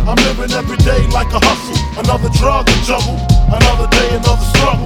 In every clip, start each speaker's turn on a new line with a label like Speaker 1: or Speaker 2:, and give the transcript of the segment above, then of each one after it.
Speaker 1: I'm living every day like a hustle. Another drug to juggle. Another day, another struggle.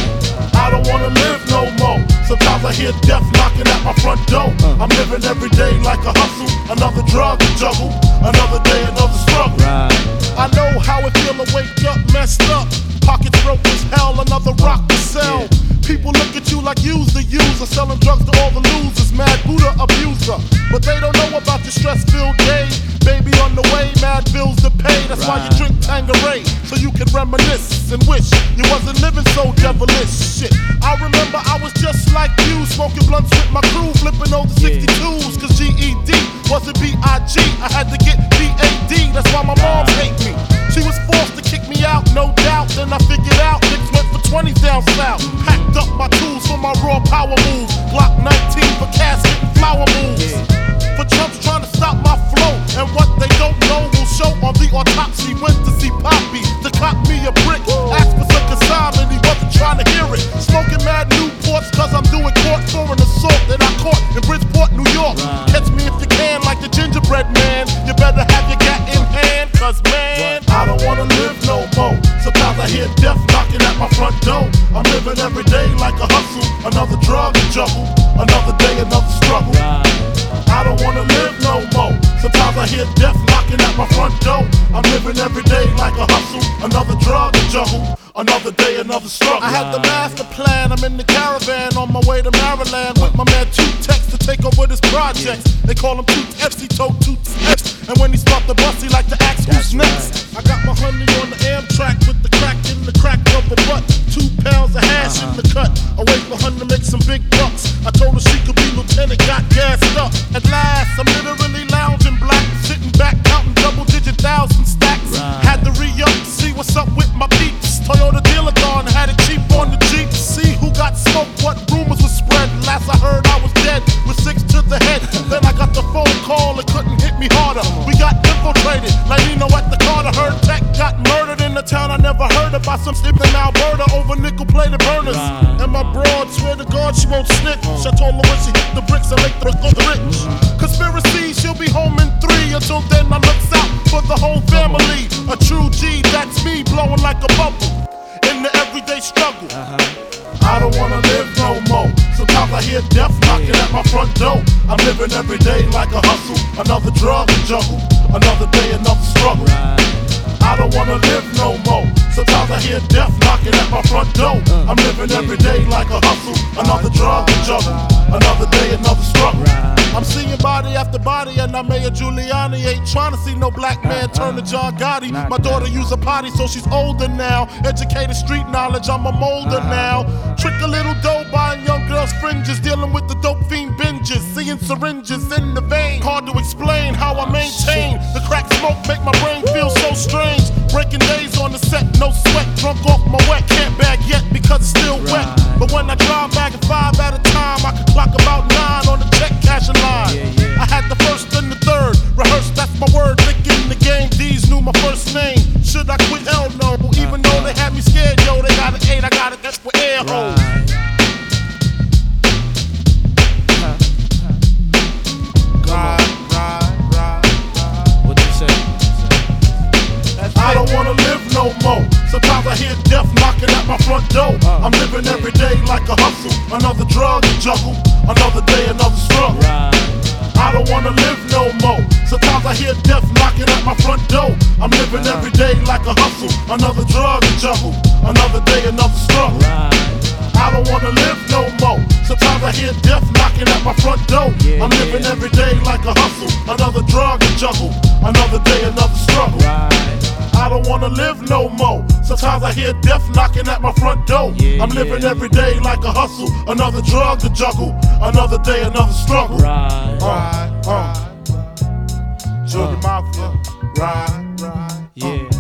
Speaker 1: I don't wanna live no more. Sometimes I hear death knocking at my front door. I'm living every day like a hustle. Another drug to juggle. Another day, another struggle. I know how it feel to wake up messed up. Pockets broke as hell, another rock to sell. People look at you like you's the user, selling drugs to all the losers, mad Buddha abuser. But they don't know about your stress-filled day. Baby on the way, mad bills to pay. That's why you drink Tanqueray, so you can reminisce and wish you wasn't living so devilish. Shit, I remember I was just like you, smoking blunts with my crew, flipping over 62s, cause GED wasn't B.I.G. I had to get B.A.D. That's why my mom hate me. She was forced to kick me out, no doubt. Then I figured out niggas went for 20s down south. Packed up my tools for my raw power moves. Glock 19 for casket and flower moves. For Trump's trying to stop my flow, and what they don't know will show on the autopsy. Went to see Poppy to cop me a brick. Asked for some consignment, he wasn't trying to hear it. Smoking mad Newports cause I'm doing court for an assault that I caught in Bridgeport, New York. Catch me if you can like the gingerbread man. You better have your gat in hand, cause man, I don't wanna live no more. Sometimes I hear death knocking at my front door. I'm living every day like a hustle. Another drug to juggle. Another day, another struggle. I don't wanna live no more. Sometimes I hear death knocking at my front door. I'm living every day like a hustle. Another drug to juggle. Another day, another struggle. I had the master plan. I'm in the caravan on my way to Maryland with my man Two Tex to take over this project. They call him Two F's, he told Two F's. And when he stopped the bus, he like to ask who's next. I got my honey on the Amtrak with the crack in the crack of a butt. 2 pounds of hash in the cut. I wait for her to make some big bucks. I told her she could be lieutenant, got gassed up. At last, I'm literally lounging black, sitting back, counting double-digit thousand stacks. Had to re-up to see what's up with my peeps. Toyota dealer gone, had it cheap on the Jeep. See who got smoked, what rumors were spread. Last I heard I was dead, with 6 to the head. Then I got the phone call, it couldn't hit me harder. We got infiltrated, like Nino at the Carter. Heard Tech got murdered in the town I never heard about. Some stiff in Alberta over nickel-plated burners. And my broad, swear to God she won't snitch. I told her when she hit the bricks, I make the rich. Conspiracy, she'll be home in 3. Until then I looks out for the whole family. A true G, that's me, blowing like a bubble in the everyday struggle. I don't wanna live no more. Sometimes I hear death knocking at my front door. I'm living every day like a hustle. Another drug to juggle. Another day, another struggle. I don't wanna live no more. Sometimes I hear death knocking at my front door. I'm living every day like a hustle. Another drug to juggle. Another day, another struggle. I'm seeing body after body, and I Mayor Giuliani ain't trying to see no black man turn to John Gotti. My daughter use a potty, so she's older now. Educated street knowledge, I'm a molder now. Trick a little dough, buying young girls' fringes, dealing with the dope fiend binges, seeing syringes in the vein. Hard to explain how I maintain the crack smoke, make my brain feel so strange. Breaking days on the set, no sweat, drunk off my wet. Can't bag yet because it's still wet. But when I drive back at 5 at a time, I can clock about 9 on the check cashing line. I had the first and the third, rehearsed, that's my word. Thinking the game, D's knew my first name. Should I quit? Hell no. Even though they had me scared, yo, they got an 8, I got it, that's for air holes.
Speaker 2: What you say?
Speaker 1: I don't wanna live no more. Sometimes I hear death knocking at my front door. I'm living every day like a hustle. Another drug to juggle. Another day, another struggle. I don't wanna live no more. Sometimes I hear death knocking at my front door. I'm living every day like a hustle. Another drug to juggle. Another day, another struggle. I don't wanna live no more. Sometimes I hear death knocking at my front door. I'm living every day like a hustle. Another drug to juggle. Another day, another struggle. I don't wanna live no more. Sometimes I hear death knocking at my front door. I'm living every day like a hustle. Another drug to juggle. Another day, another struggle. Junior Mafia. Ride.
Speaker 2: Yeah.